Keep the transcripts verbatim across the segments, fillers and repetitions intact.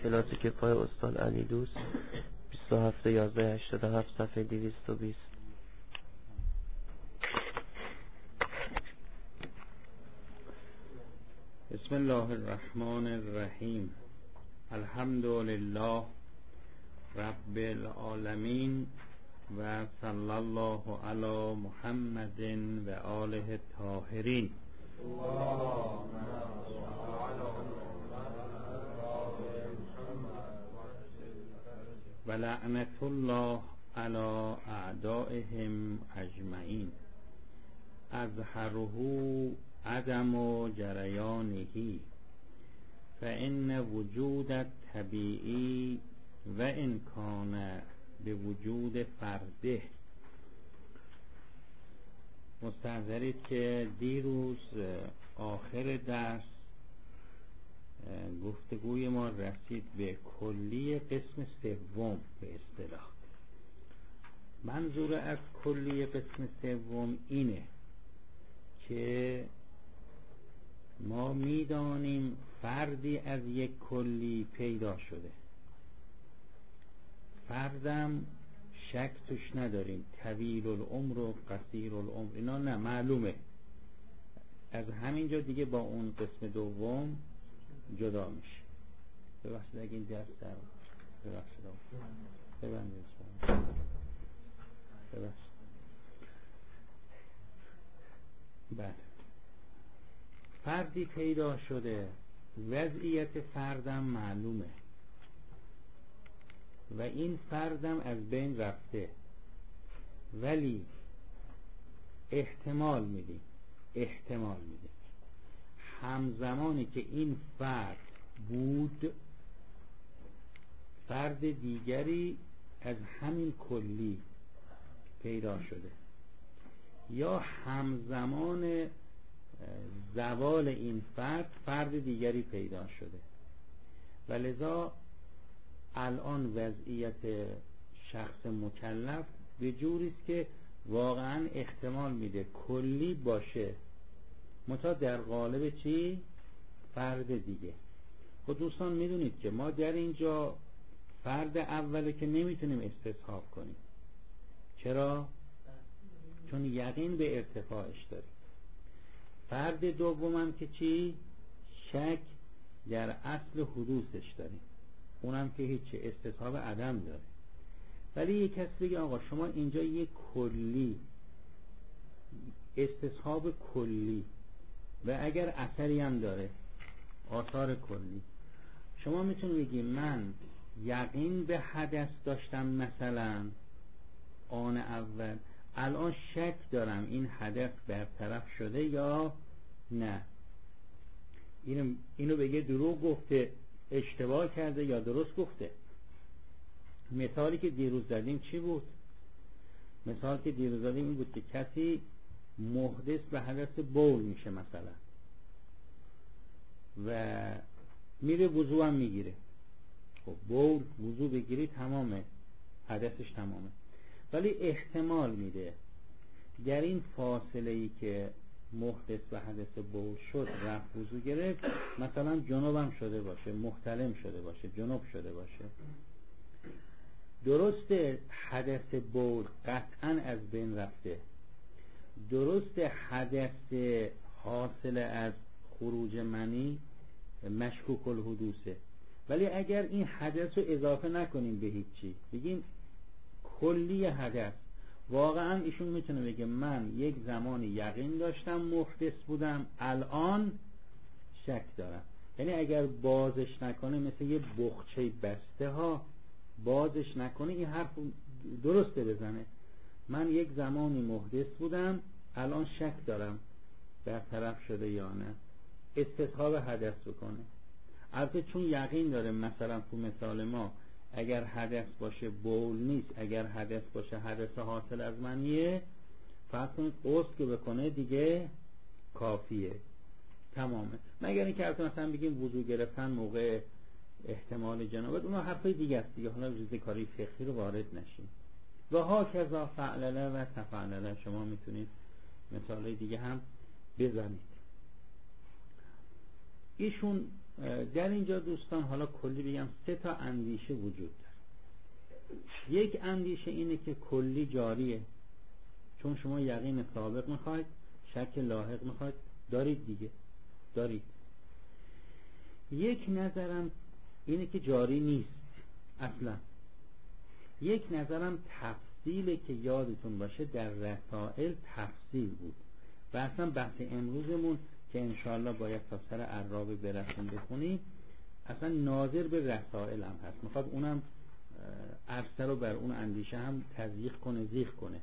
کلاس کفایه استاد علی دوست بیست و هفت یازده هشتاد و هفت صفحه دویست و بیست. بسم الله الرحمن الرحیم. الحمد لله رب العالمین و صلی الله علی محمد و آله الطاهرین. و لعنت الله علی اعدائهم اجمعین. اظهره عدم جریانه فإن وجود الطبیعی و ان کان به وجود فرده. مستحضرید که دیروز آخر درس گفتگوی ما رسید به کلی قسم سوم به اصطلاح. منظور از کلی قسم سوم اینه که ما میدانیم فردی از یک کلی پیدا شده، فردم شک توش نداریم، طویل العمر و قصیر العمر اینا نه معلومه. از همینجا دیگه با اون قسم دوم جدا میشه. ببخشید اگه این درس در ببخشید ببندید ببخشید بله. فردی پیدا شده، وضعیت فردم معلومه و این فردم از بین رفته، ولی احتمال میدیم احتمال میدیم همزمانی که این فرد بود فرد دیگری از همین کلی پیدا شده، یا همزمان زوال این فرد فرد دیگری پیدا شده و لذا الان وضعیت شخص مکلف به جوریست که واقعا احتمال میده کلی باشه متا در قالب چی؟ فرد دیگه. خب دوستان میدونید که ما در اینجا فرد اوله که نمیتونیم استصحاب کنیم. چرا؟ چون یقین به ارتفاعش داریم. فرد دومم که چی؟ شک در اصل حدوثش داریم، اونم که هیچ استصحاب عدم داره. ولی یک کس بگه آقا شما اینجا یک کلی استصحاب کلی و اگر اثری هم داره آثار کلی، شما میتونید بگی من یقین به حدث داشتم مثلا آن اول، الان شک دارم این حدث برطرف شده یا نه. اینو, اینو بگه دروغ گفته، اشتباه کرده یا درست گفته. مثالی که دیروز زدیم چی بود؟ مثال که دیروز زدیم این بود که کسی محدث به حدث بول میشه مثلا و میره وضو هم میگیره. خب بول وضو بگیری تمامه، حدثش تمامه، ولی احتمال میده در این فاصله ای که محدث به حدث بول شد رفت وضو گرفت مثلا جنوب هم شده باشه، محتلم شده باشه، جنوب شده باشه. درسته حدث بول قطعا از بین رفته، درسته حدث حاصل از خروج منی مشکوک الحدوثه، ولی اگر این حدث رو اضافه نکنیم به هیچی، بگیم کلی حدث، واقعا ایشون میتونه بگه من یک زمانی یقین داشتم محدث بودم الان شک دارم. یعنی اگر بازش نکنه مثل یه بخچه بسته ها، بازش نکنه این حرف درسته بزنه من یک زمانی محدث بودم الان شک دارم برطرف شده یا نه، استصحاب حدث بکنه. البته چون یقین داره مثلا تو مثال ما اگر حدث باشه بول نیست، اگر حدث باشه حدث حاصل از منیه، فرض کنید قصد که بکنه دیگه کافیه، تمامه. مگر اینکه البته مثلا بگیم وضو گرفتن موقع احتمال جنابت، اونها حرفای دیگه است دیگه، حالا ریزه کاری فقهی رو وارد نشیم. و ها کذا فعلله و تفعلله، شما میتونید مثالای دیگه هم بزنید. ایشون در اینجا دوستان حالا کلی بگم سه تا اندیشه وجود داره. یک اندیشه اینه که کلی جاریه، چون شما یقین سابق میخواید، شک لاحق میخواید، دارید دیگه، دارید. یک نظرم اینه که جاری نیست اصلا. یک نظرم تفصیله که یادتون باشه در رسائل تفصیل بود و اصلا بحث امروزمون که انشاءالله باید تا سر عرابه برسیم بخونیم اصلا ناظر به رسائل هم هست، میخواد اونم عرصه رو بر اون اندیشه هم تضییق کنه، زیغ کنه.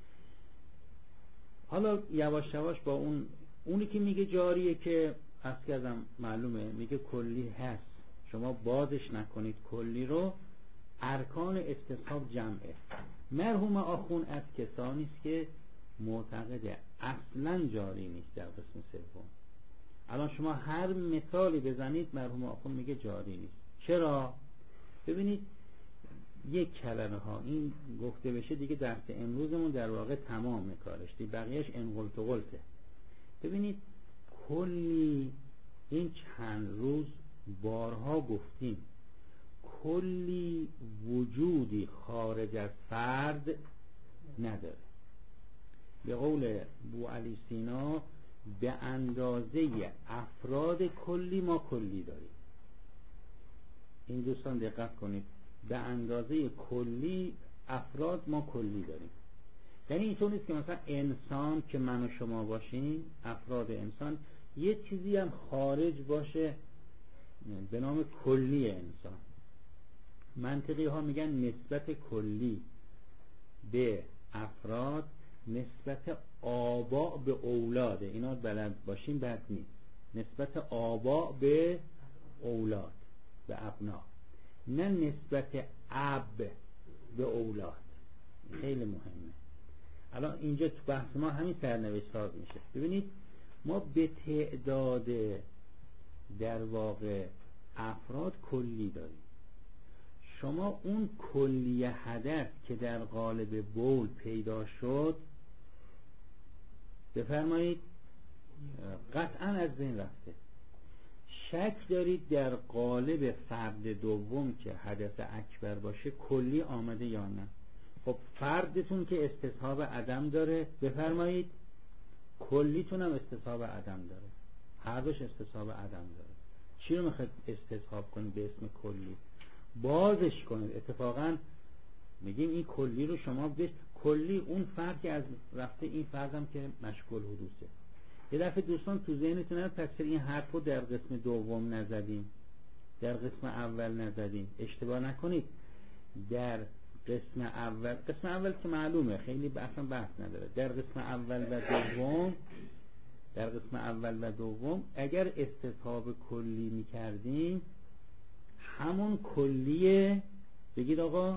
حالا یواش یواش با اون اونی که میگه جاریه که از کردم معلومه، میگه کلی هست، شما بازش نکنید کلی رو، ارکان استصحاب جمعه. مرحوم آخون از کسانی است که معتقده اصلا جاری نیست در قسم سوم. الان شما هر مثالی بزنید مرحوم آخون میگه جاری نیست. چرا؟ ببینید یک کلمه ها این گفته بشه دیگه درس امروزمون در واقع تمام کارش دی، بقیهش انقلت و قلته. ببینید کلی این چند روز بارها گفتیم کلی وجودی خارج از فرد نداره. به قول بوعلی سینا به اندازه افراد کلی ما کلی داریم. این دوستان دقت کنید، به اندازه کلی افراد ما کلی داریم. یعنی اینطور نیست که مثلا انسان که من و شما باشیم، افراد انسان، یه چیزی هم خارج باشه به نام کلی انسان. منطقی ها میگن نسبت کلی به افراد نسبت آبا به اولاده. اینا بلد باشیم بد نیست. نسبت آبا به اولاد، به ابنا، نه نسبت اب به اولاد. خیلی مهمه. الان اینجا تو بحث ما همین سرنوشت ساز میشه. ببینید ما به تعداد در واقع افراد کلی داریم. شما اون کلی حدث که در قالب بول پیدا شد بفرمایید قطعا از بین رفته. شک دارید در قالب فرد دوم که حدث اکبر باشه کلی آمده یا نه؟ خب فردتون که استصحاب عدم داره بفرمایید کلیتون هم استصحاب عدم داره، هر دوش استصحاب عدم داره. چی رو میخواید استصحاب کنید به اسم کلی؟ بازش کنید. اتفاقا میگیم این کلی رو شما بش کلی اون فرد که از رفته، این فردم که مشغول حدوثه. یه دفعه دوستان تو ذهنتون هست تفسیر این حرف رو در قسم دوم نزدیم، در قسم اول نزدیم. اشتباه نکنید، در قسم اول قسم اول که معلومه خیلی اصلا بحث نداره. در قسم اول و دوم در قسم اول و دوم اگر استصحاب کلی میکردیم همون کلیه، بگید آقا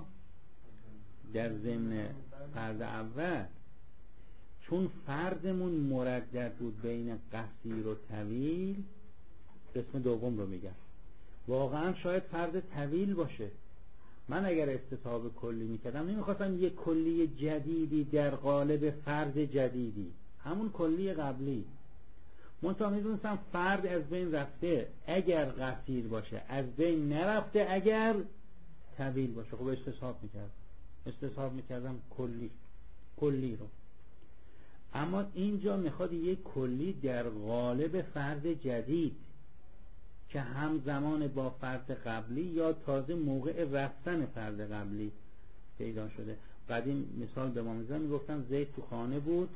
در ضمن فرد اول، چون فردمون مردد بود بین قصیر و طویل، قسم دوم رو میگم، واقعا شاید فرد طویل باشه. من اگر استصحاب کلی میکردم نمیخواستم یک کلی جدیدی در قالب فرد جدیدی، همون کلی قبلی. منتها میدونستم فرد از بین رفته اگر قصیر باشه، از بین نرفته اگر طویل باشه. خب استصحاب میکردم استصحاب میکردم کلی کلی رو. اما اینجا میخواد یک کلی در قالب فرد جدید که همزمان با فرد قبلی یا تازه موقع رفتن فرد قبلی پیدا شده. قدیم مثال به ما میزن، میگفتن زید تو خانه بود،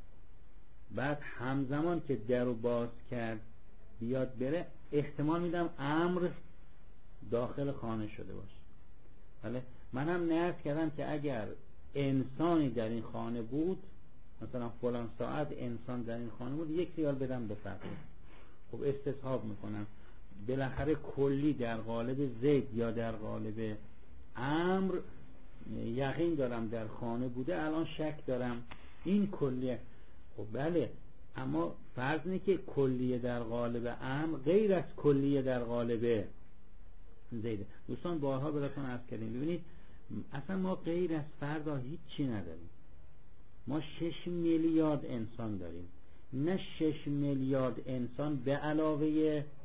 بعد همزمان که در رو باز کرد بیاد بره، احتمال میدم امر داخل خانه شده باشه. بله من هم نرس کردم که اگر انسانی در این خانه بود، مثلا فلان ساعت انسان در این خانه بود، یک ریال بدم به فرد. خب استصحاب میکنم بالاخره کلی در قالب زید یا در قالب امر یقین دارم در خانه بوده، الان شک دارم این کلیه. خب بله، اما فرض اینه که کلیه در قالب امر غیر از کلیه در قالب زید. دوستان بارها براتون عرض کردیم، ببینید اصلا ما غیر از فردا هیچ چی نداریم. ما شش میلیارد انسان داریم، نه شش میلیارد انسان به علاوه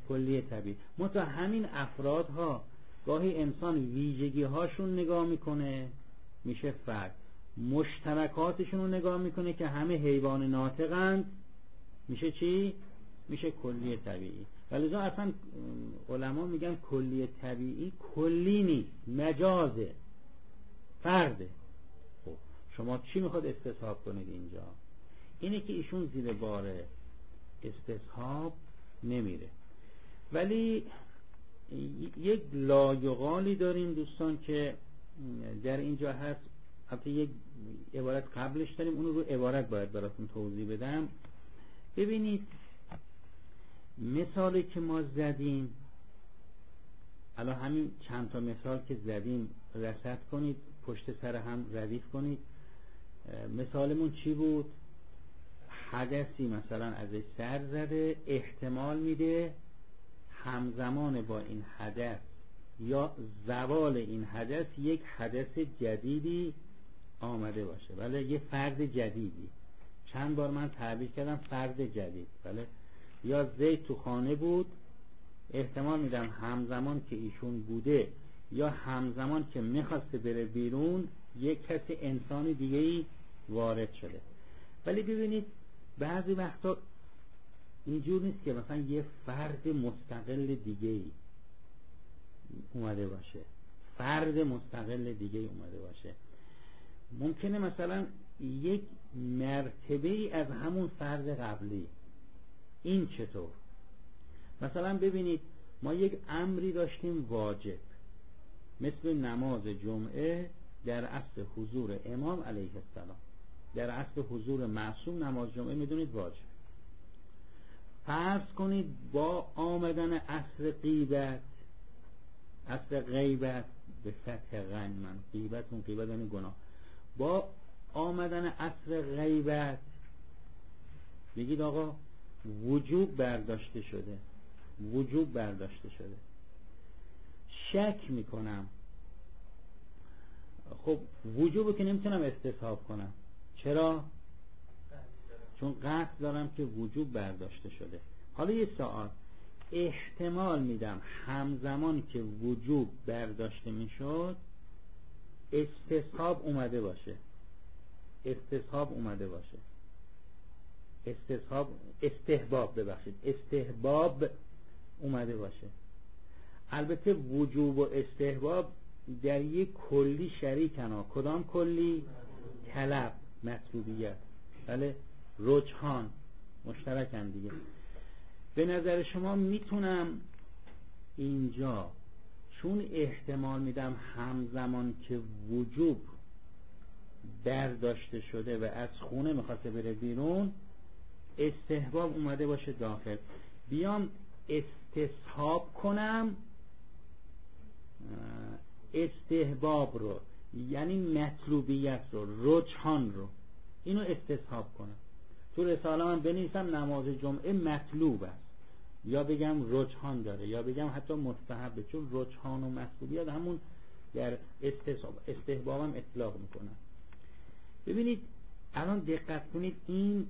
کلیه طبیعی. منتها همین افرادها گاهی انسان ویژگی هاشون نگاه میکنه میشه فرد، مشترکاتشون رو نگاه میکنه که همه حیوان ناطقند میشه چی؟ میشه کلیه طبیعی. ولی اصلا علما میگن کلیه طبیعی کلی نیست، مجازه، فرده. خب شما چی میخواد استصحاب کنید اینجا؟ اینه که ایشون زیر بار استصحاب نمیره. ولی یک لایقالی داریم دوستان که در اینجا هست، البته یک عبارت قبلش داریم، اونو رو عبارت باید براتون توضیح بدم. ببینید مثالی که ما زدیم، الان همین چند تا مثال که زدیم رصد کنید، پشت سر هم ردیف کنید. مثالمون چی بود؟ حدثی مثلا ازش سر زده، احتمال میده همزمان با این حدث یا زوال این حدث یک حدث جدیدی آمده باشه. بله، یه فرد جدیدی. چند بار من تعبیر کردم فرد جدید. بله، یا زید تو خانه بود، احتمال میدم همزمان که ایشون بوده یا همزمان که میخواسته بره بیرون یک کسی انسان دیگه‌ای وارد شده. ولی ببینید بعضی وقتا اینجور نیست که مثلا یه فرد مستقل دیگه‌ای اومده باشه، فرد مستقل دیگه‌ای اومده باشه. ممکنه مثلا یک مرتبه‌ای از همون فرد قبلی. این چطور؟ مثلا ببینید ما یک امری داشتیم واجب، مثل نماز جمعه در عصر حضور امام علیه السلام، در عصر حضور معصوم نماز جمعه میدونید واجب. فرض کنید با آمدن عصر غیبت، عصر غیبت به فتح غین، من غیبت اون غیبت یعنی گناه، با آمدن عصر غیبت بگید آقا وجوب برداشته شده، وجوب برداشته شده. شک میکنم، خب وجوبو که نمیتونم استصحاب کنم. چرا؟ چون قصد دارم که وجوب برداشته شده. حالا یه سوال، احتمال میدم همزمان که وجوب برداشته میشد استصحاب اومده باشه، استصحاب اومده باشه، استصحاب استحباب ببخشید استحباب اومده باشه. البته وجوب و استحباب در یک کلی شریکن ها. کدام کلی؟ طلب، مطلوبیت، بله، رجحان مشترکن دیگه. به نظر شما میتونم اینجا چون احتمال میدم همزمان که وجوب برداشته شده و از خونه میخواسته بره بیرون استحباب اومده باشه داخل، بیام استصحاب کنم استحباب رو، یعنی مطلوبیت رو، رجحان رو، اینو استصحاب کنم. تو رساله من بنویسم نماز جمعه مطلوب است، یا بگم رجحان داره، یا بگم حتی مستحبه، چون رجحان و مطلوبیت همون در استصحاب استحبابم اطلاق میکنم. ببینید الان دقت کنید، این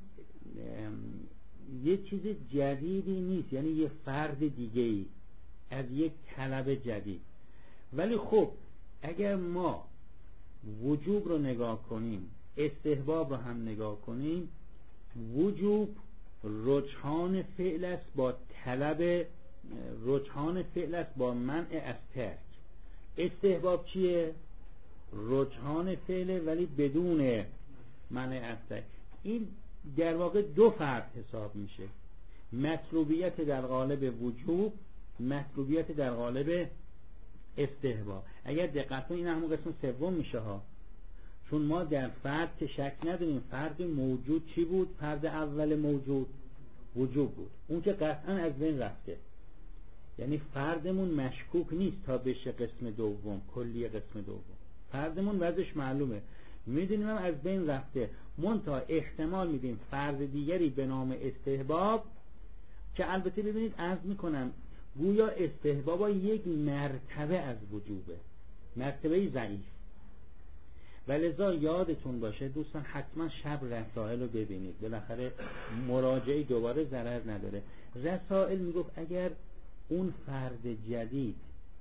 یه چیز جدیدی نیست، یعنی یه فرد دیگه ای از یک طلب جدید. ولی خب اگر ما وجوب رو نگاه کنیم، استحباب رو هم نگاه کنیم، وجوب رجحان فعل است با طلب، رجحان فعل است با منع از ترک. استحباب چیه؟ رجحان فعله ولی بدون منع از ترک. این در واقع دو فرد حساب میشه، مطلوبیت در قالب وجوب، مطلوبیت در قالب استحباب. اگر دقت کنید این همون قسم سوم میشه ها، چون ما در فرد که شک نداریم، فرد موجود چی بود؟ فرد اول موجود وجوب بود، اون که قطعا از بین رفته، یعنی فردمون مشکوک نیست تا بشه قسم دوم، کلی قسم دوم. فردمون وضعش معلومه، میدونیم هم از بین رفته، منتها احتمال میدیم فرد دیگری به نام استحباب، که البته ببینید عرض میکنم گویا استحباب یک مرتبه از وجوبه، مرتبه ضعیف. ولذا یادتون باشه دوستان حتما شب رسائل رو ببینید، بالاخره مراجعه دوباره ضرر نداره. رسائل میگفت اگر اون فرد جدید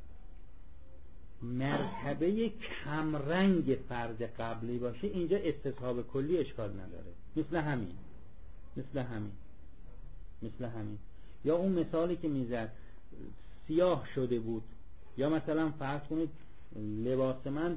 مرتبه کمرنگ فرد قبلی باشه، اینجا استصحاب کلی اشکال نداره. مثل همین مثل همین مثل همین یا اون مثالی که میزد سیاه شده بود، یا مثلا فرض کنید لباس من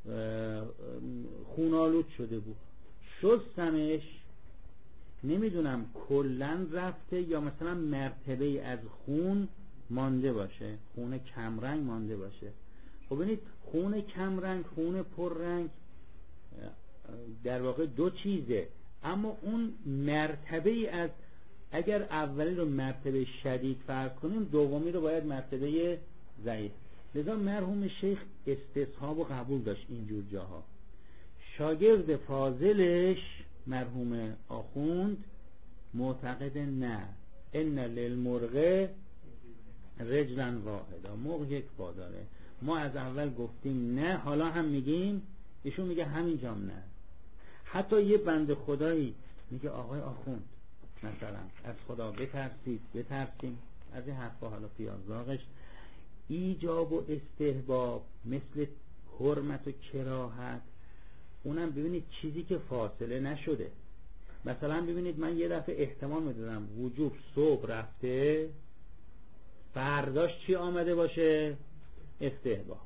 خونالود شده بود، شستمش، نمیدونم کلن رفته یا مثلا مرتبه از خون مانده باشه، خون کمرنگ مانده باشه. خب ببینید خون کمرنگ، خون پررنگ در واقع دو چیزه، اما اون مرتبه از، اگر اولی رو مرتبه شدید فرض کنیم، دومی رو باید مرتبه ضعیف. لذا مرحوم شیخ استصحاب و قبول داشت اینجور جاها. شاگرد فاضلش مرحوم آخوند معتقد نه، ان للمرغ رجلا واحدا، مرغ یک پا داره. ما از اول گفتیم نه، حالا هم میگیم، ایشون میگه همینجام نه. حتی یه بنده خدایی میگه آقای آخوند مثلا از خدا بترسید، بترسیم از این حرفا، حالا پیازداغش ایجاب و استحباب مثل حرمت و کراهت، اونم ببینید چیزی که فاصله نشده. مثلا ببینید من یه دفعه احتمال میدادم وجوب صبح رفته، فرداش چی آمده باشه؟ استحباب.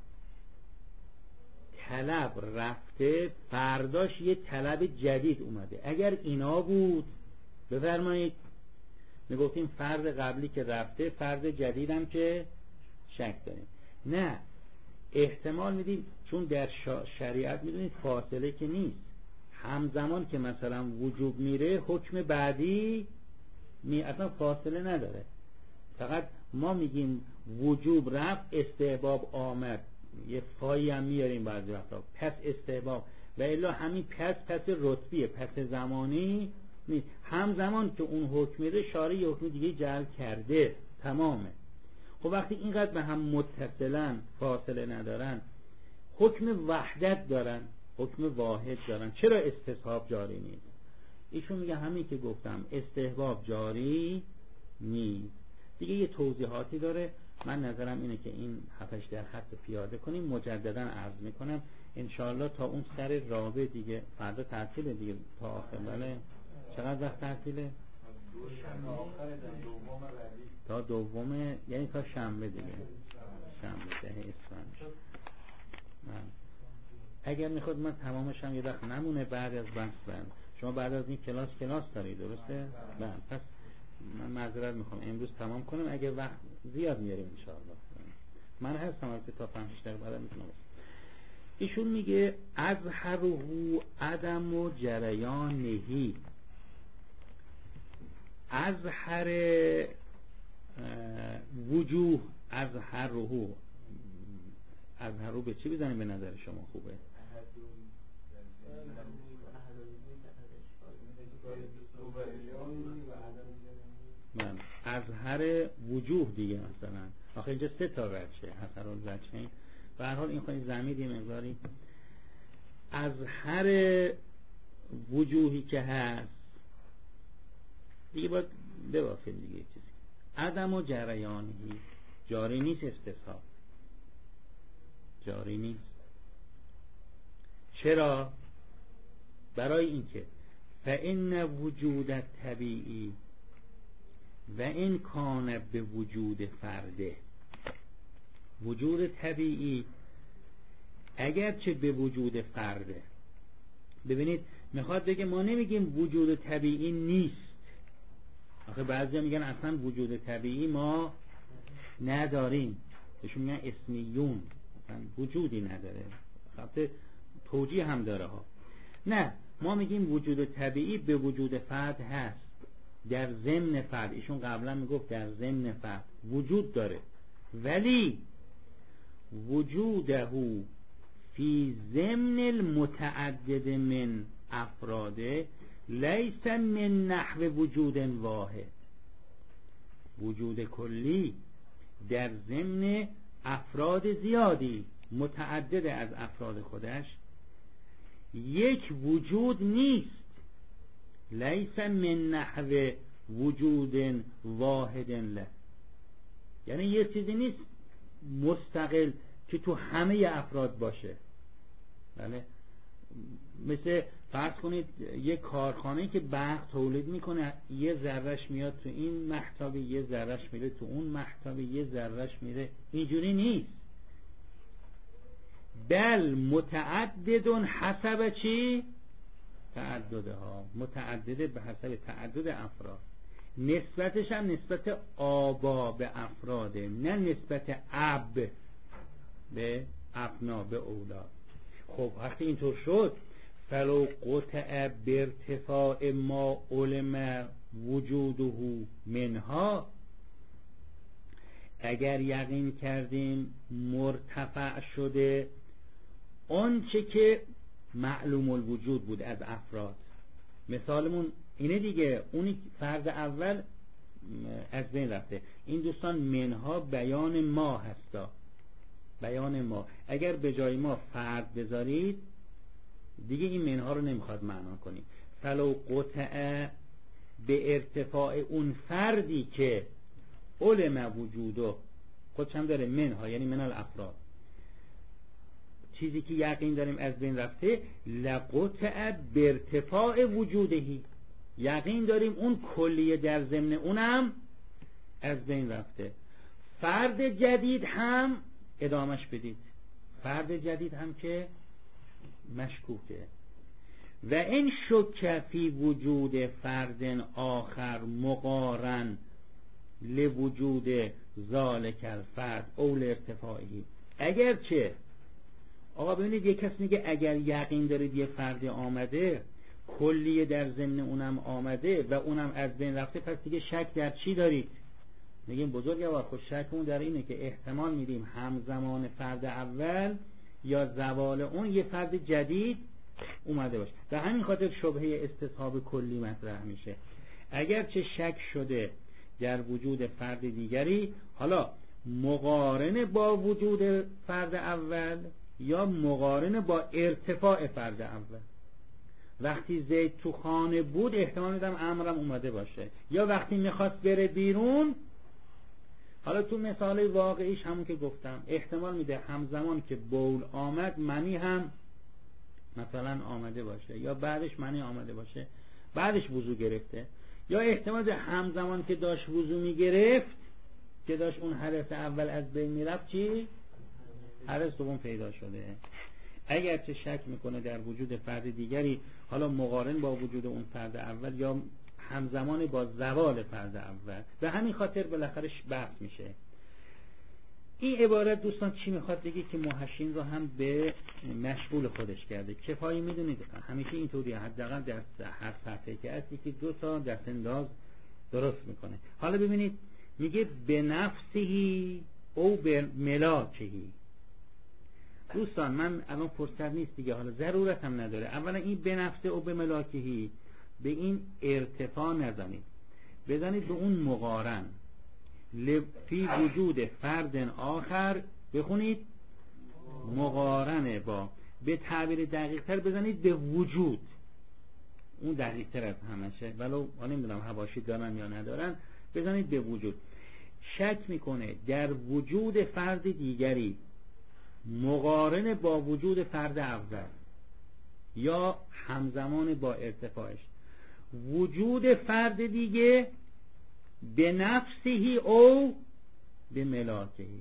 طلب رفته، فرداش یه طلب جدید اومده. اگر اینا بود بفرمایید میگفتیم فرد قبلی که رفته، فرد جدیدم که شک داریم. نه، احتمال میدیم، چون در شریعت میدونید فاصله که نیست، همزمان که مثلا وجوب میره حکم بعدی می اصلا فاصله نداره. فقط ما میگیم وجوب رفت، استحباب آمد، یه فایی هم میاریم بعضی وقتا، پس استحباب، و الا همین پس پس رتبیه، پس زمانی نیست. همزمان که اون حکم میره شارع یه حکم دیگه جعل کرده، تمامه. خب وقتی اینقدر به هم متصلن، فاصله ندارن، حکم وحدت دارن، حکم واحد دارن، چرا استصحاب جاری نیست؟ ایشون میگه همین که گفتم، استحباب جاری نیست. دیگه یه توضیحاتی داره. من نظرم اینه که این هفتش در خط پیاده کنیم. مجددا عرض میکنم انشاءالله تا اون سر رابع دیگه، فردا تعطیله دیگه تا آخر. بله چقدر وقت تعطیله؟ تا دوم، یعنی تا شنبه دیگه، شنبه ده اسفند. اگر میخواد من تمامش هم یه وقت نمونه بعد از بحث بند. شما بعد از این کلاس کلاس دارید درسته؟ بله. پس من معذرت میخوام امروز تمام کنم، اگر وقت زیاد میاریم انشاءالله. من هستم البته تا پنج دقیقه بعد میتونم. ایشون میگه اظهره عدم و جریان نهی. اظهر وجوه، اظهره، اظهره به چی بزنیم به نظر شما خوبه؟ من اظهر وجوه دیگه، مثلا آخه اینجا سه تا وجه، اظهر الوجهین. به هر حال این خواهی زمید یه مقداری اظهر وجوهی که هست دیگه باید ببافیم دیگه چیزی. عدم و جریانی جاری نیست، استصحاب جاری نیست. چرا؟ برای اینکه فإن وجود طبیعی و این کان به وجود فرده، وجود طبیعی اگرچه به وجود فرده. ببینید میخواد بگه ما نمیگیم وجود طبیعی نیست. آخه بعضیا میگن اصلا وجود طبیعی ما نداریم، بهشون میگن اسمیون، اصلا وجودی نداره. خب توجیه هم داره ها. نه، ما میگیم وجود طبیعی به وجود فرد هست، در ضمن فرد. ایشون قبلا میگفت در ضمن فرد وجود داره، ولی وجوده فی ضمن المتعدد من افراده لیس من نحو وجود واحد. وجود کلی در ضمن افراد زیادی متعدد از افراد خودش یک وجود نیست. لیس من نحو وجود واحد له، یعنی یه چیزی نیست مستقل که تو همه افراد باشه. بله، مثل فرض کنید یک کارخانه که برق تولید میکنه، یه ذرهش میاد تو این محتابی، یه ذرهش میره تو اون محتابی، یه ذرهش میره، اینجوری نیست. بل متعددون حسب چی؟ تعدده ها، متعدده به حسب تعدد افراد. نسبتش هم نسبت آبا به افراده، نه نسبت اب به ابنا به اولاد. خب وقتی اینطور شد، فلو قطع بارتفاع ما علم وجوده منها، اگر یقین کردیم مرتفع شده آنچه که معلوم الوجود بود از افراد. مثالمون اینه دیگه، اونی فرد اول از بین رفته. این دوستان منها بیان ما هستا، بیان ما. اگر به جای ما فرد بذارید دیگه این منها رو نمیخواد معنا کنیم. فلو قطع به ارتفاع اون فردی که علم وجوده، خودش هم داره منها یعنی من الافراد، چیزی که یقین داریم از بین رفته، لقطع به ارتفاع وجودهی، یقین داریم اون کلیه در ضمن اونم از بین رفته. فرد جدید هم ادامش بدید، فرد جدید هم که مشکوکه. و این شک فی وجود فرد آخر مقارن لوجود ذالک الفرد او لارتفاعی. اگرچه آقا ببینید، یک کس میگه اگر یقین دارید یه فرد آمده، کلیه در ضمن اونم آمده و اونم از بین رفته، پس دیگه شک در چی دارید؟ میگیم بزرگوار، خود شک اون در اینه که احتمال میدیم همزمان فرد اول یا زوال اون یه فرد جدید اومده باشه. به همین خاطر شبهه استصحاب کلی مطرح میشه. اگر چه شک شده در وجود فرد دیگری، حالا مقارن با وجود فرد اول یا مقارن با ارتفاع فرد اول. وقتی زید تو خانه بود احتمال میدم امرم اومده باشه، یا وقتی میخواست بره بیرون. حالا تو مثال واقعیش همون که گفتم، احتمال میده همزمان که بول آمد منی هم مثلا آمده باشه، یا بعدش منی آمده باشه، بعدش وضو گرفته، یا احتمال ده همزمان که داشت وضو میگرفت، که داشت اون حدث اول از بین میرفت، چی؟ حدث دوم پیدا شده. اگر چه شک میکنه در وجود فرد دیگری، حالا مقارن با وجود اون فرد اول یا همزمان با زوال فرد اول، به همین خاطر بالاخره بحث میشه. این عبارت دوستان چی میخواد بگه؟ که محشین رو هم به مشغول خودش کرده. کفایی میدونید همیشه اینطوری، حداقل در هر صفحه که هست یکی دو تا دست انداز درست میکنه. حالا ببینید میگه به نفسهی او به ملاکهی. دوستان من الان فرصت نیست دیگه، حالا ضرورت هم نداره. اولا این به نفسه او به ملاکهی، به این ارتفاع نزنید، بزنید به اون مقارن فی وجود فرد آخر، بخونید مقارنه با، به تعبیر دقیق تر بزنید به وجود، اون دقیق تر از همشه، ولو من نمیدونم حواشی دارن یا ندارن، بزنید به وجود. شک میکنه در وجود فرد دیگری مقارنه با وجود فرد اول یا همزمان با ارتفاعش. وجود فرد دیگه به نفسهی او به ملاکهی،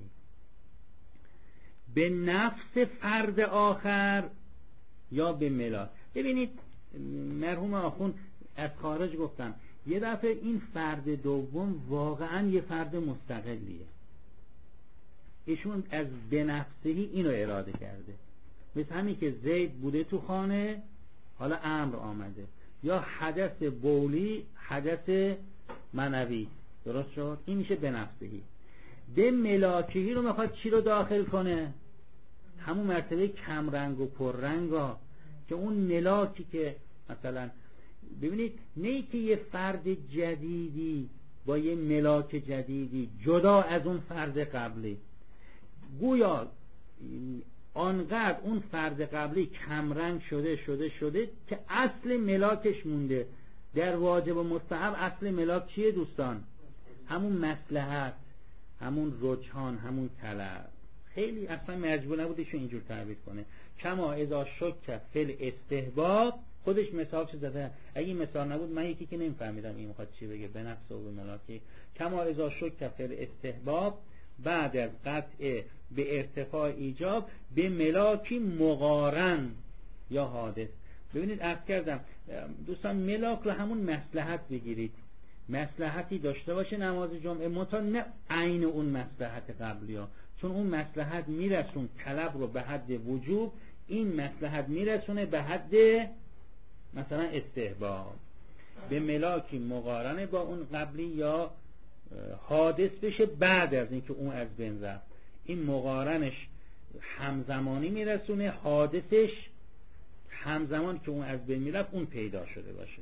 به نفس فرد آخر یا به ملاک. ببینید مرحوم آخوند از خارج گفتن یه دفعه این فرد دوم واقعا یه فرد مستقلیه، ایشون از به نفسهی اینو اراده کرده. مثل همین که زید بوده تو خانه، حالا امر آمده، یا حدث بولی حدث منوی، درست شد؟ این میشه به نفسهی. به ملاکهی رو میخواد چی رو داخل کنه؟ همون مرتبه کمرنگ و پررنگ ها، که اون ملاکی که مثلا ببینید نه که یه فرد جدیدی با یه ملاک جدیدی جدا از اون فرد قبلی، گویا آنقدر اون فرد قبلی کمرنگ شده شده شده که اصل ملاکش مونده. در واجب و مستحب اصل ملاک چیه دوستان؟ همون مصلحت. همون رجحان، همون طلب. خیلی اصلا مجبور نبودش اینجور تعبیر کنه. کما اذا شک فل استحباب، خودش مثال چه زده. اگه این مثال نبود من یکی که نمیفهمیدم این میخواد چی بگه. به نفس و به ملاکی. کما اذا شک فل استحباب بعد از قطع به ارتفاع ایجاب به ملاکی مقارن یا حادث. ببینید عرض کردم دوستان ملاک رو همون مصلحت بگیرید، مصلحتی داشته باشه نماز جمعه، متا نه عین اون مصلحت قبلی ها، چون اون مصلحت میرسون طلب رو به حد وجوب، این مصلحت میرسونه به حد مثلا استحباب. به ملاکی مقارنه با اون قبلی یا حادث بشه بعد از اینکه اون از بین رفت. این مقارنش همزمانی میرسونه، حادثش همزمان که اون از بین میرفت اون پیدا شده باشه.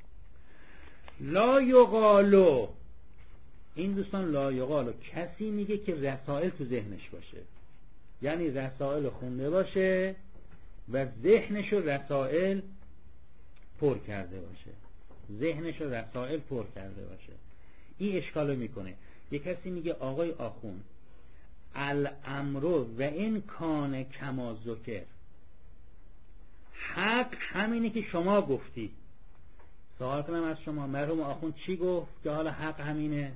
لا یقالو، این دوستان لا یقالو کسی میگه که رسائل تو ذهنش باشه، یعنی رسائل خونده باشه و ذهنش رو رسائل پر کرده باشه، ذهنش رو رسائل پر کرده باشه. این اشکالو میکنه. یه کسی میگه آقای آخون الامر و این کان کما ذکر، حق همینه که شما گفتی. سوال کنم از شما مرحوم آخون چی گفت که حالا حق همینه؟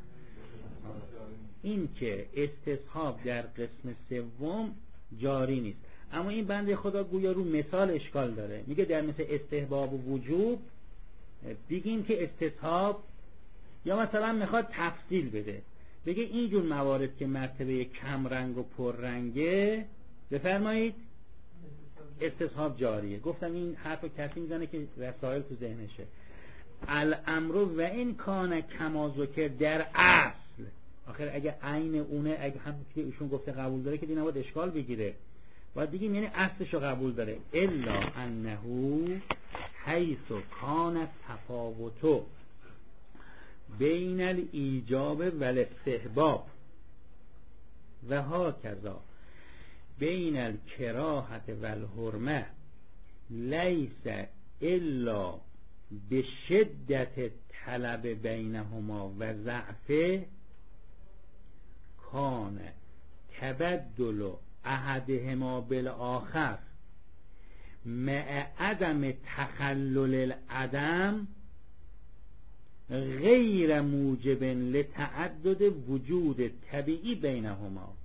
این که استصحاب در قسم سوم جاری نیست. اما این بنده خدا گویا رو مثال اشکال داره. میگه در مثل استحباب و وجوب بگیم که استصحاب، یا مثلا میخواد تفصیل بده بگه اینجور موارد که مرتبه کم رنگ و پر رنگه بفرمایید استصحاب جاریه. گفتم این حرف کسی میزنه که رسائل تو ذهنشه. الامر و این کان کما ذکر در اصل، آخر اگه عین اونه، اگه هم که ایشون گفته قبول داره که دیگه نباید اشکال بگیره، باید بگیم یعنی اصلشو قبول داره. الا انه حیث کان تفاوتو بین الایجاب و الاستحباب و هاکذا بین الکراهت و الحرمه لیس الا به شدت طلب بینهما و ضعف، کان تبدل احدهما بالآخر مع عدم تخلل العدم غیر موجب لتعدد وجود طبیعی بینهما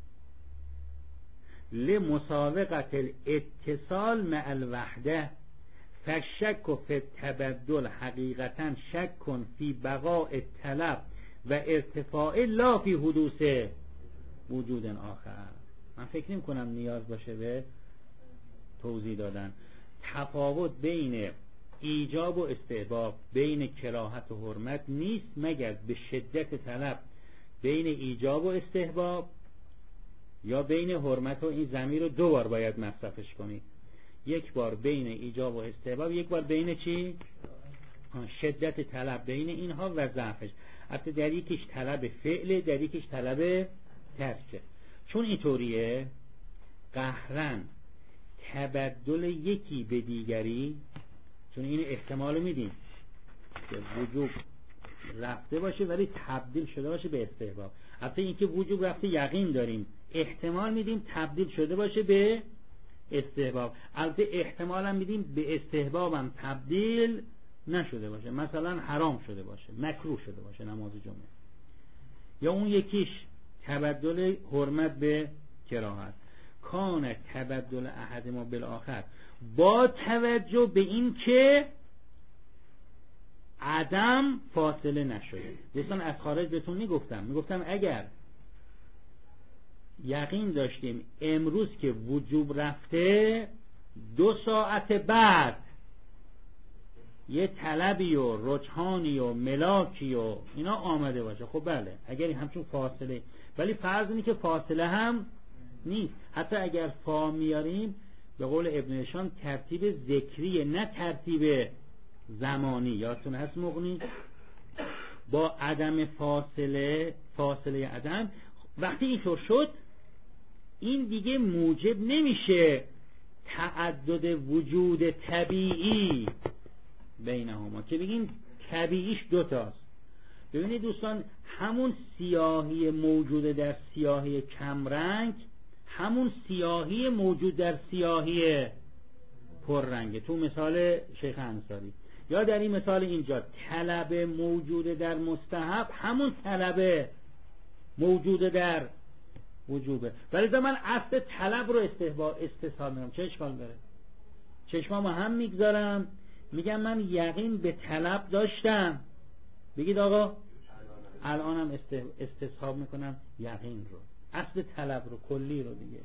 لمسابقت الاتصال مع الوحده، فشک فی التبدل حقیقتا شک فی بقاء الطلب و ارتفاع لا فی حدوث وجود آخر. من فکر نمی کنم نیاز باشه به توضیح دادن. تفاوت بین ایجاب و استحباب، بین کراهت و حرمت نیست مگر به شدت طلب بین ایجاب و استحباب یا بین حرمت و این ضمیر رو دو بار باید مصرفش کنید. یک بار بین ایجاب و استحباب، یک بار بین چی؟ شدت طلب بین اینها و ضعفش. البته در یکیش طلب فعل، در یکیش طلب ترکه. چون اینطوریه قهرن تبدل یکی به دیگری، چون این احتمال میدیم که وجوب رفته باشه ولی تبدیل شده باشه به استحباب. البته اینکه وجوب رفته یقین داریم، احتمال میدیم تبدیل شده باشه به استحباب. البته احتمال هم میدیم به استحباب هم تبدیل نشده باشه، مثلا حرام شده باشه، مکروه شده باشه نماز جمعه. یا اون یکیش تبدل حرمت به کراهت، کان تبدل احدهما بالآخر با توجه به این که عدم فاصله نشده. دوستان از خارج بهتون میگفتم میگفتم اگر یقین داشتیم امروز که وجوب رفته دو ساعت بعد یه طلبی و رجحانی و ملاکی و اینا آمده باشه، خب بله اگر همچون فاصله، ولی فرض اینه که فاصله هم نیست. حتی اگر فا میاریم به قول ابن هشام ترتیب ذکریه نه ترتیب زمانی. یادتون هست مغنی با عدم فاصله، فاصله عدم، وقتی اینطور شد این دیگه موجب نمیشه تعدد وجود طبیعی بینهما که بگیم طبیعیش دوتاست. ببینید دوستان، همون سیاهی موجود در سیاهی کمرنگ همون سیاهی موجود در سیاهی پررنگه تو مثال شیخ انصاری، یا در این مثال اینجا طلب موجود در مستحب همون طلب موجود در وجوبه. ولی من اصل طلب رو استصحاب میکنم، چه اشکال داره؟ چشمامو هم میگذارم میگم من یقین به طلب داشتم، بگید آقا الانم استصحاب میکنم یقین رو، اصل طلب رو، کلی رو دیگه.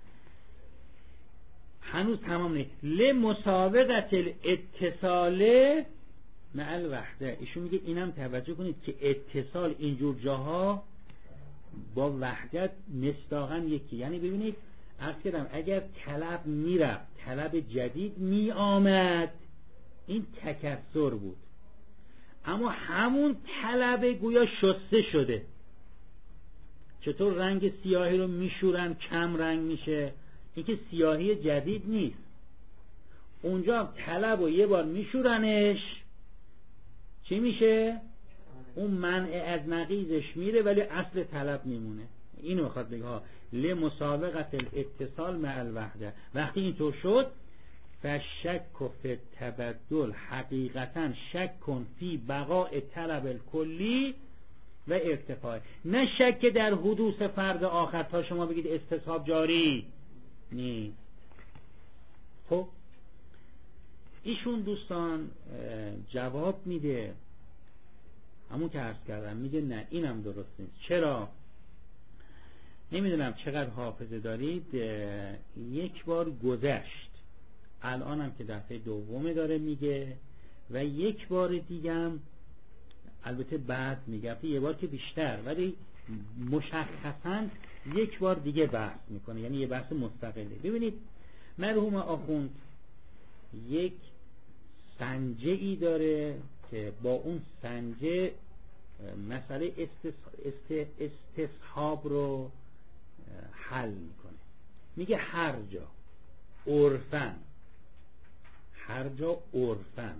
هنوز تمام نیست. لمسابقت الاتصال مع الوحده، ایشون میگه اینم توجه کنید که اتصال اینجور جاها با وحدت مصداقاً یکی. یعنی ببینید عرض کردم اگر طلب میرفت طلب جدید می آمد این تکسر بود، اما همون طلب گویا شسته شده. چطور رنگ سیاهی رو میشورن کم رنگ میشه، این که سیاهی جدید نیست، اونجا طلب رو یه بار میشورنش چی میشه؟ اون منع از نقیضش میره ولی اصل طلب میمونه. اینو میخواد بگه ها لمسابقت الاتصال مع الوحده. وقتی اینطور شد فشک فی التبدل حقیقتا شک کن فی بقاء طلب الکلی و ارتفاع، نه شک در حدوث فرد آخر تا شما بگید استصحاب جاری نیست. خب ایشون دوستان جواب میده همون که عرض کردم، میگه نه اینم درست نیست. چرا؟ نمیدونم چقدر حافظه دارید، یک بار گذشت، الانم که دفعه دومه داره میگه و یک بار دیگم البته بعد میگه، یه بار که بیشتر، ولی مشخصا یک بار دیگه بحث میکنه، یعنی یه بحث مستقله. ببینید مرحوم آخوند یک سنجه ای داره که با اون سنجه مسئله استصحاب رو حل میکنه. میگه هر جا عرفن هر جا عرفن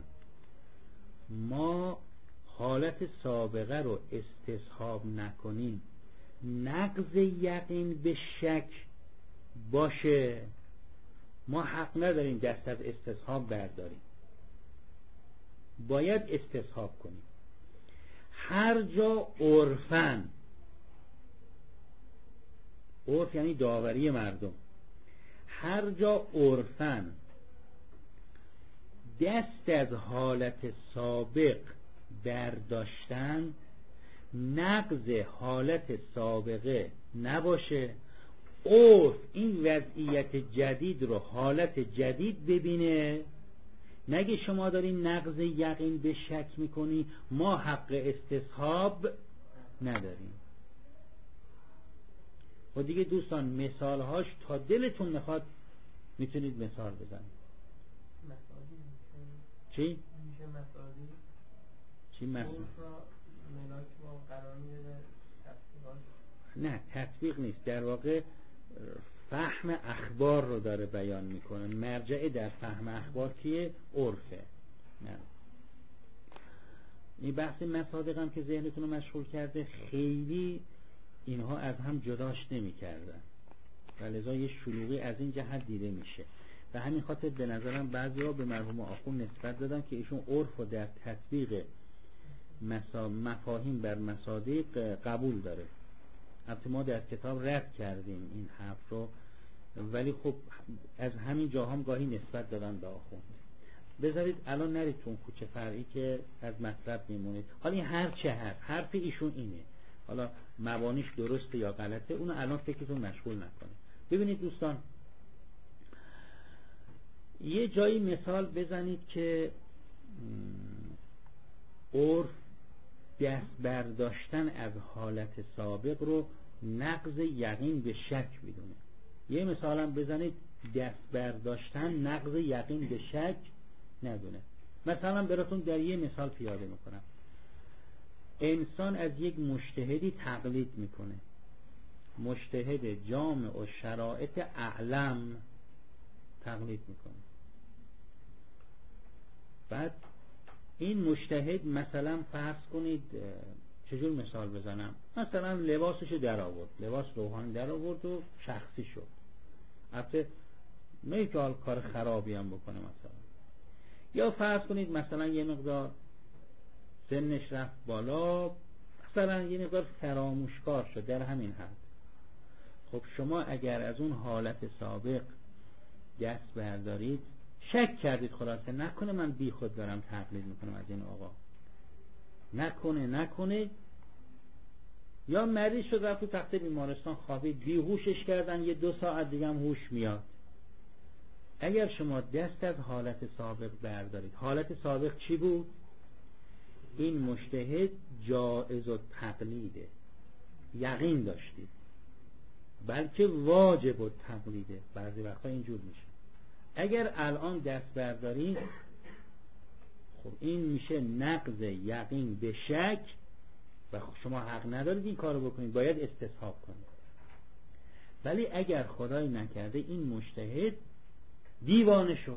ما حالت سابقه رو استصحاب نکنیم نقض یقین به شک باشه، ما حق نداریم دست از استصحاب برداریم، باید استصحاب کنیم. هر جا عرفن، عرف یعنی داوری مردم، هر جا عرفن دست از حالت سابق برداشتن نقض حالت سابقه نباشه، عرف این وضعیت جدید رو حالت جدید ببینه، نگه شما دارین نقض یقین به شک میکنی ما حق استصحاب نداریم. و دیگه دوستان مثالهاش تا دلتون میخواد میتونید مثال بزنید. چی؟ میشه مساوی چی مثال؟ ملاک ما قرار میده تطبیقات؟ نه تطبیق نیست، در واقع فهم اخبار رو داره بیان میکنه. مرجع در فهم اخبار کیه؟ عرفه. نه این بحث مصادیق هم که ذهنتون رو مشغول کرده خیلی اینها از هم جداش نمی کردن و لذا یه شلوغی از این جهت دیده میشه. و همین خاطر به نظرم بعضی ها به مرحوم آخوند نسبت دادن که ایشون عرف و در تطبیق مفاهیم بر مصادیق قبول داره. البته ما در کتاب رد کردیم این حرف رو، ولی خب از همین جا هم گاهی نسبت دادن به آخوند. بذارید الان نرید تو کوچه فرعی که از مطلب میمونید. حالا این هر چه هست حرف ایشون اینه، حالا مبانیش درسته یا غلطه اونو الان فکرتون مشغول نکنه. ببینید دوستان یه جایی مثال بزنید که عرف دست برداشتن از حالت سابق رو نقض یقین به شک بدونه. یه مثال هم بزنید دست برداشتن نقض یقین به شک ندونه. مثلا براتون در یه مثال پیاده میکنم. انسان از یک مجتهدی تقلید میکنه، مجتهد جامع و شرایط اعلم تقلید میکنه. بعد این مجتهد مثلا فرض کنید چجور مثال بزنم؟ مثلا لباسشو در آورد، لباس روحانی در آورد و شخصی شد. البته نه که حال کار خرابی هم بکنه مثلا. یا فرض کنید مثلا یه مقدار سنش رفت بالا، مثلا یه مقدار فراموشکار شد در همین حد. خب شما اگر از اون حالت سابق دست بردارید، شک کردید خلاصه نکنه من بی خود دارم تقلید میکنم از این آقا، نکنه نکنه یا مریض شد رفت تو تخت بیمارستان خوابید، بیهوشش کردن، یه دو ساعت دیگه هم هوش میاد. اگر شما دست از حالت سابق بردارید، حالت سابق چی بود؟ این مجتهد جائز و تقلیده، یقین داشتید، بلکه واجب و تقلیده. بعضی وقتا اینجور میشه. اگر الان دست بردارید، خب این میشه نقض یقین به شک و شما حق ندارید این کارو بکنید، باید استصحاب کنید. ولی اگر خدای نکرده این مجتهد دیوانه شد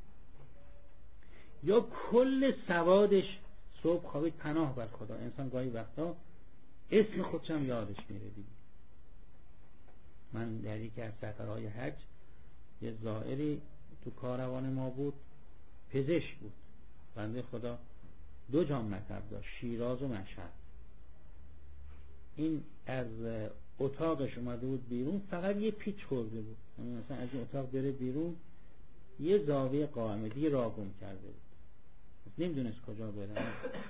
یا کل سوادش صبح خوابید، پناه بر خدا، انسان گاهی وقتا اسم خودشم یادش میره دیگه. من در یکی از سفرهای حج یه زائری تو کاروان ما بود، پزشک بود، بنده خدا دو جام مطب داشت، شیراز و مشهد. این از اتاقش اومده بود بیرون، فقط یه پیچ خورده بود، مثلا از این اتاق بره بیرون یه زاویه قائمه دیگه راه گم کرده بود، نمیدونست کجا بره.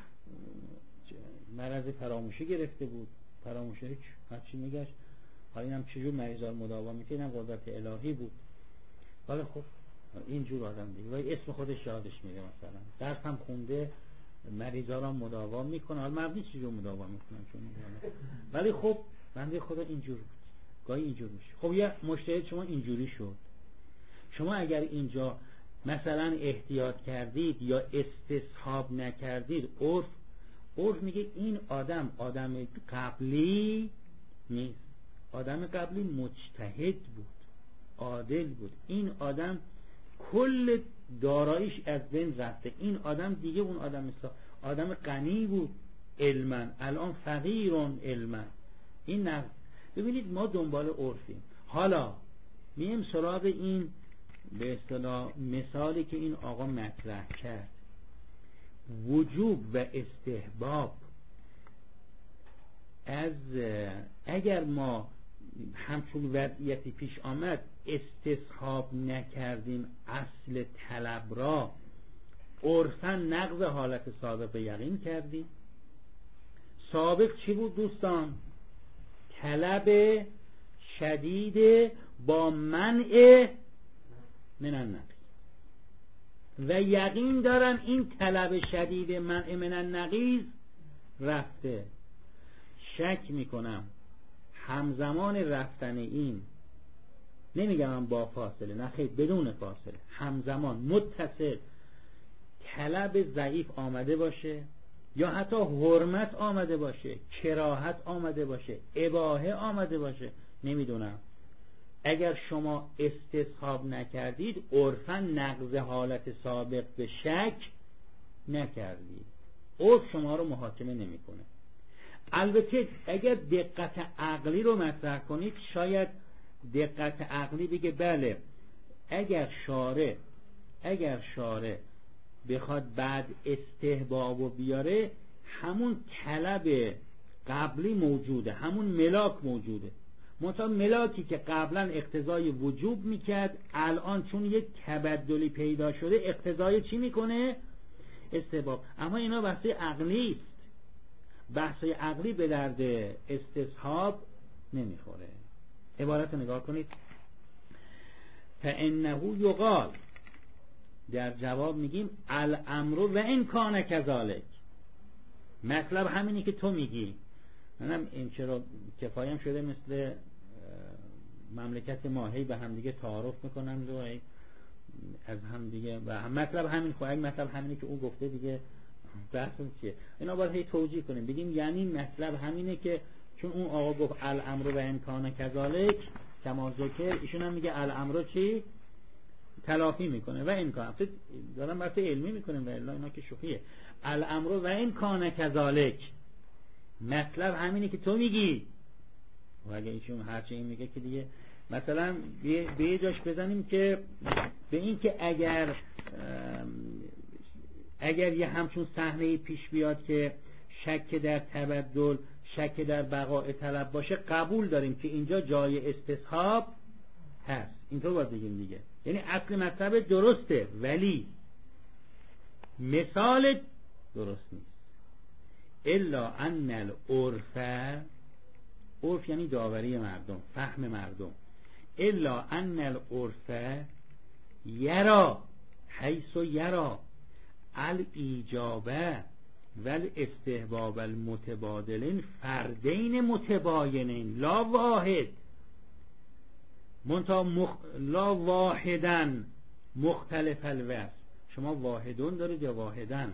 مرض فراموشی گرفته بود، فراموشی هرچی میگشت. حالا اینم چجور مریضا رو مداوا میکنه، اینم قدرت الهی بود. حالا خب اینجور آدم دیگه ولی اسم خودش یادش میره، مثلا درس هم خونده، مریضا رو مداوا میکنه، حالا مردی چجور مداوا میکنن چون میدونه. ولی خب بنده خدا اینجور بود، گاهی اینجور میشه. خب یه مجتهد شما اینجوری شد، شما اگر اینجا مثلا احتیاط کردید یا استصحاب نکردید، عرف عرف میگه این آدم آدم قبلی نیست، آدم قبلی مجتهد بود، عادل بود، این آدم کل داراییش از بین رفته، این آدم دیگه اون آدم آدم غنی بود علما، الان فقیرون علما. این نه. ببینید ما دنبال عرفیم. حالا میم سراغ این به اصطلاح مثالی که این آقا مطرح کرد، وجوب و استحباب. از اگر ما همچون وضعیتی پیش آمد استصحاب نکردیم اصل طلب را، عرفاً نقض حالت سابق یقین کردیم. سابق چی بود دوستان؟ طلب شدید با منع من النقیض، و یقین دارن این طلب شدید منع من النقیض رفته. شک میکنم همزمان رفتن این، نمیگم من با فاصله، نه خیر بدون فاصله، همزمان متصل طلب ضعیف آمده باشه یا حتی حرمت آمده باشه، کراهت آمده باشه، اباحه آمده باشه، نمیدونم. اگر شما استصحاب نکردید، عرفاً نقض حالت سابق به شک نکردید، عرف شما رو محاکمه نمیکنه. البته اگر دقت عقلی رو مطرح کنید، شاید دقت عقلی بگه بله، اگر شارع اگر شارع بخواد بعد استحباب و بیاره، همون طلب قبلی موجوده، همون ملاک موجوده. منتها ملاکی که قبلا اقتضای وجوب میکرد، الان چون یک تبدلی پیدا شده اقتضای چی میکنه؟ استحباب. اما اینا بحثی عقلی است، بحثی عقلی به درد استصحاب نمیخوره. عبارت نگاه کنید، فانه یقال، در جواب میگیم الامر و ان کان کذالک. مطلب همینی که تو میگی. منم این چرا کفایم شده مثل مملکت ما، هی به هم دیگه تعارف میکنن و از هم دیگه و هم مطلب همین. خب اگه مطلب همینی که او گفته دیگه بحثون چیه؟ اینا باید هی توجیه کنیم، بگیم یعنی مطلب همینه که چون اون آقا گفت الامر و ان کان کذالک کما ذکر، ایشون هم میگه الامر چی؟ تلافی میکنه و این کان دارم بحث علمی میکنیم و الا اینا که شوخیه. الامر و این کان کذالک، مطلب همینه که تو میگی. و اگه ایشون هرچی این میگه که دیگه مثلا به یه جاش بزنیم که به این که اگر اگر یه همچون صحنه پیش بیاد که شک در تبدل، شک در بقاء طلب باشه، قبول داریم که اینجا جای استصحاب هست. اینطور باید بگیم دیگه. یعنی اصل مطلب درسته ولی مثال درست نیست. الا ان العرف، عرف یعنی داوری مردم، فهم مردم، الا ان العرف یرا حیث یرا الایجابه والاستحباب المتبادلین فردین متباینین لا واحد منتها مخ... لا واحدن مختلف الوصف. شما واحدون دارید یا واحدن؟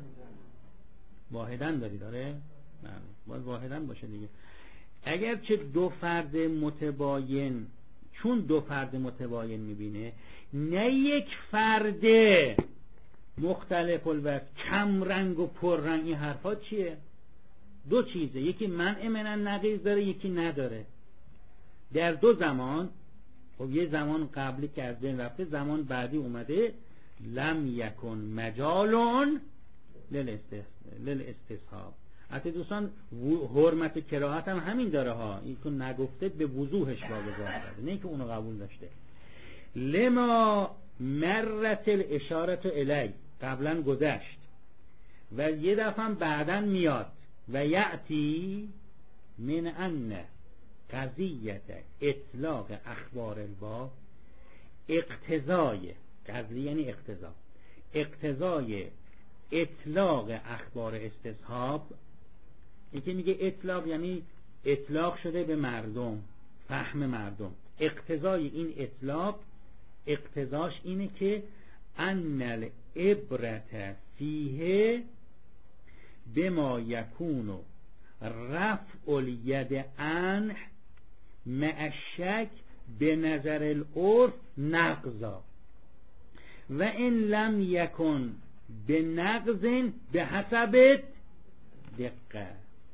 واحدن دارید. داره؟ باید واحدن باشه دیگه. اگر چه دو فرد متباین، چون دو فرد متباین میبینه، نه یک فرد مختلف الوصف، کم رنگ و پر رنگ، این حرفا چیه؟ دو چیزه، یکی منع من النقیض داره، یکی نداره. در دو زمان، خب یه زمان قبلی که از بین رفته، زمان بعدی اومده، لم یکن مجالون للاستصحاب. حتی دوستان حرمت کراهت هم همین داره ها، این که نگفته به وضوحش واگذار کرده، نه که اونو قبول داشته. لما مرت الاشارت الی، قبلا گذشت و یه دفعه هم بعدن میاد. و یعتی من ان قضیت اطلاق اخبار الباب اقتضای، قضیه یعنی اقتضا، اقتضای اطلاق اخبار استصحاب. یکی میگه اطلاق یعنی اطلاق شده به مردم، فهم مردم. اقتضای این اطلاق، اقتضاش اینه که ان العبرت فیه بما یکون رفع الید عنه مع الشک به نظر العرف نقضا و ان لم یکن به نقض به حسب دقه.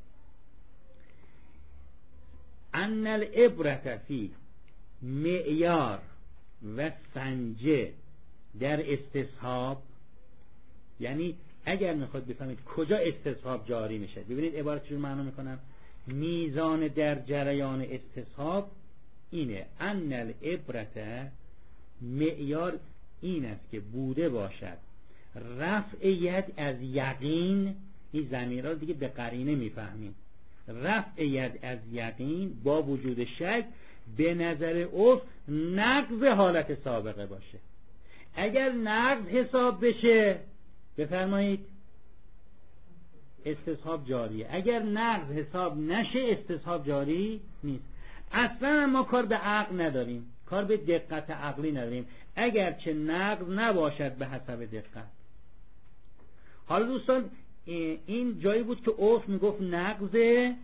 ان العبرت فی معیار و سنجه در استصحاب، یعنی اگر میخواد بفهمید کجا استصحاب جاری میشه، ببینید عبارت چجور معنا میکنم. میزان در جریان استصحاب اینه، ان العبرت، معیار این است که بوده باشد رفع ید از یقین، این ضمیرها دیگه به قرینه میفهمیم، رفع ید از یقین با وجود شک به نظر عرف نقض حالت سابقه باشه. اگر نقض حساب بشه بفرمایید استصحاب جاریه، اگر نقض حساب نشه استصحاب جاری نیست. اصلا ما کار به عقل نداریم، کار به دقت عقلی نداریم، اگر چه نقض نباشد به حسب دقت. حالا دوستان این جایی بود که عرف میگفت نقض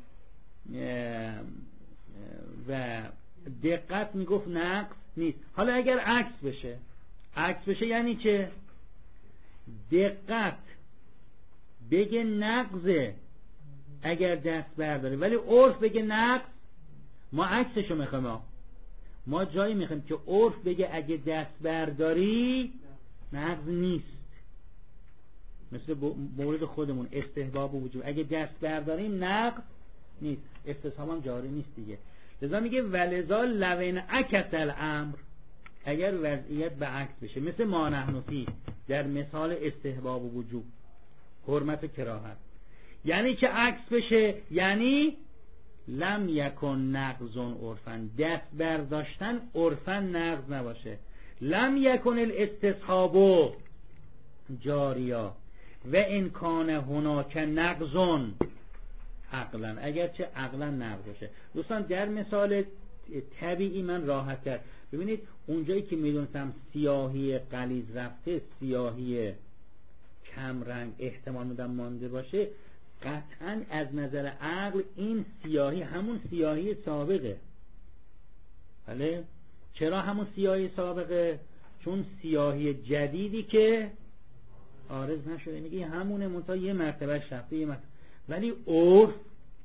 و دقت میگفت نقض نیست. حالا اگر عکس بشه، عکس بشه یعنی چه؟ دقت بگه نقضه اگر دست برداره، ولی عرف بگه نقض. ما عکسشو میخوایم، ما جایی میخوایم که عرف بگه اگه دست برداری نقض نیست. مثل مورد خودمون استحباب و وجوب، اگه دست برداریم نقض نیست، استصحاب هم جاری نیست دیگه. لذا میگه ولذا لوین عکس الامر، اگر وضعیت به عکس بشه، مثل ما نحن فی در مثال استحباب و وجوب، حرمت کراهت، یعنی که عکس بشه یعنی لم یکن نقضون عرفن، دست برداشتن عرفن نقض نباشه. لم یکن الاستصحاب جاریا و ان کان هناک نقضون عقلا، اگرچه عقلا نقض باشه. دوستان در مثال طبیعی من راحت تر ببینید، اونجایی که میدونستم سیاهی غلیظ رفته، سیاهی کم رنگ احتمال میدم مانده باشه، قطعا از نظر عقل این سیاهی همون سیاهی سابقه. بله، چرا همون سیاهی سابقه؟ چون سیاهی جدیدی که عارض نشده، میگه همونه، منتها یه مرتبه رفته، یه مرتبه. ولی عرف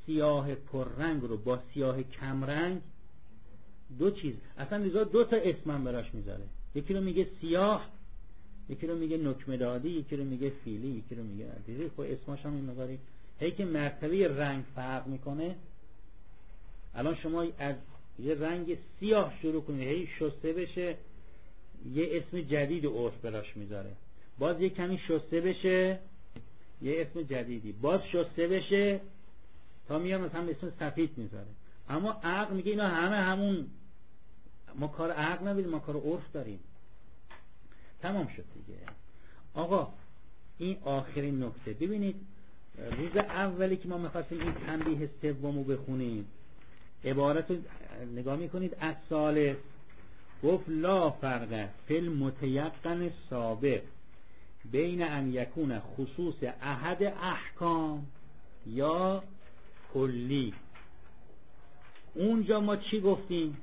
سیاه پررنگ رو با سیاه کمرنگ دو چیز، اصلا لیزا دو تا اسم براش میذاره، یکی رو میگه سیاه، یکی رو میگه نکمه‌دادی، یکی رو میگه فیلی، یکی رو میگه عدیدی. خب اسماش هم این مقداری هی که مرتبه رنگ فرق میکنه. الان شما از یه رنگ سیاه شروع کنید هی شسته بشه یه اسم جدید عرف براش میذاره، باز یه کمی شسته بشه یه اسم جدیدی، باز شسته بشه تا میاد مثلا اسم سفید میذاره. اما عقل میگه اینا همه همون، ما کار عقل نداریم، ما کار عرف داریم. تمام شد دیگه. آقا این آخرین نکته. ببینید روز اولی که ما میخواستیم این تنبیه سومو بخونیم عبارت رو نگاه میکنید. از ثالث گفت لا فرق فی المتیقن سابق بین ان یکون خصوص احد احکام یا کلی. اونجا ما چی گفتیم؟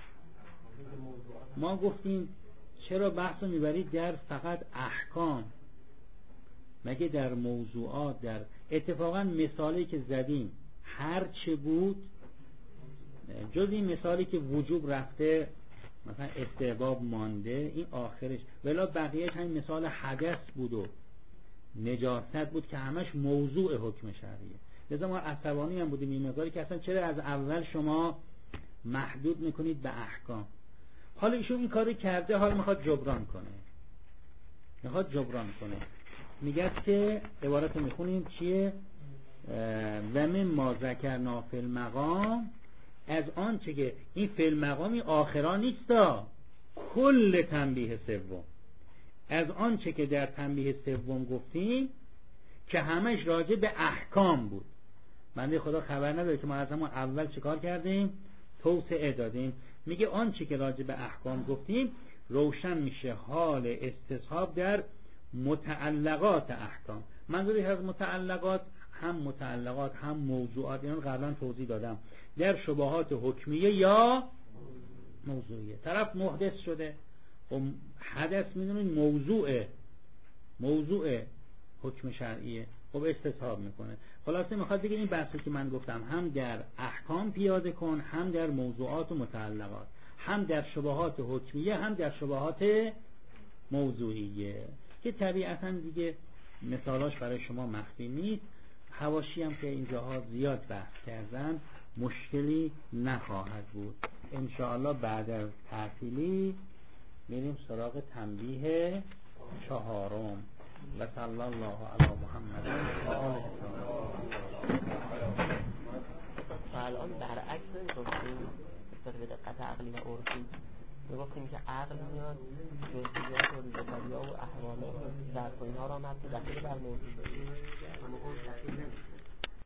ما گفتیم چرا بحث رو میبرید در فقط احکام، مگه در موضوعات، در اتفاقا مثالی که زدیم هر چه بود جز این مثالی که وجوب رفته مثلا استحباب مانده این آخرش، ولی بقیهش همین مثال حدث بود و نجاست بود که همش موضوع حکم شرعیه. لذا ما عصبانی هم بودیم این مقداری که اصلا چرا از اول شما محدود میکنید به احکام. حالا ایشون این کاری کرده، حالا میخواد جبران کنه، میخواد جبران کنه میگه که عبارت میخونیم چیه؟ و من ما ذکرنا فی المقام، از آن چه که این فی المقامی آخران نیستا، کل تنبیه سوم، از آن چه که در تنبیه سوم گفتیم که همش راجع به احکام بود. بنده خدا خبر نداره که ما از همون اول چه کار کردیم؟ توسعه دادیم. میگه آن چه که راجع به احکام گفتیم روشن میشه حال استصحاب در متعلقات احکام. منظوری از متعلقات هم متعلقات هم موضوعات، اینو قبلا توضیح دادم، در شبهات حکمیه یا موضوعیه. طرف محدث شده و حدث میدونید موضوع موضوع حکم شرعیه، خب استصحاب میکنه. خلاصه میخواد بگه این بحثی که من گفتم هم در احکام پیاده کن، هم در موضوعات و متعلقات، هم در شبهات حکمیه هم در شبهات موضوعیه، که طبیعتا دیگه مثالاش برای شما مخفی نیست. حواشی هم که اینجاها زیاد بحث کردن مشکلی نخواهد بود. انشاءالله بعد از تعطیلی میریم سراغ تنبیه چهارم. و صلی الله علی محمد و آله. و الان برعکس نمی‌گفتیم به دقت عقلی و عرفی، میگفتیم که عقل میاد جزئیات و ریزکاری‌ها و احوال و ظرف و اینها را مبنی داخل بر موضوع